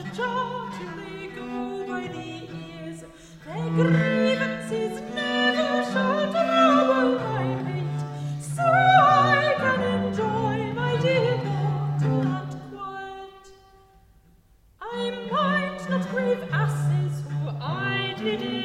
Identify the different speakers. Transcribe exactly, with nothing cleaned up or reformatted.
Speaker 1: jar till they go by the ears. Their grievances never shall trouble my mate, so I can enjoy my dear daughter and quiet. I mind not brave asses who idly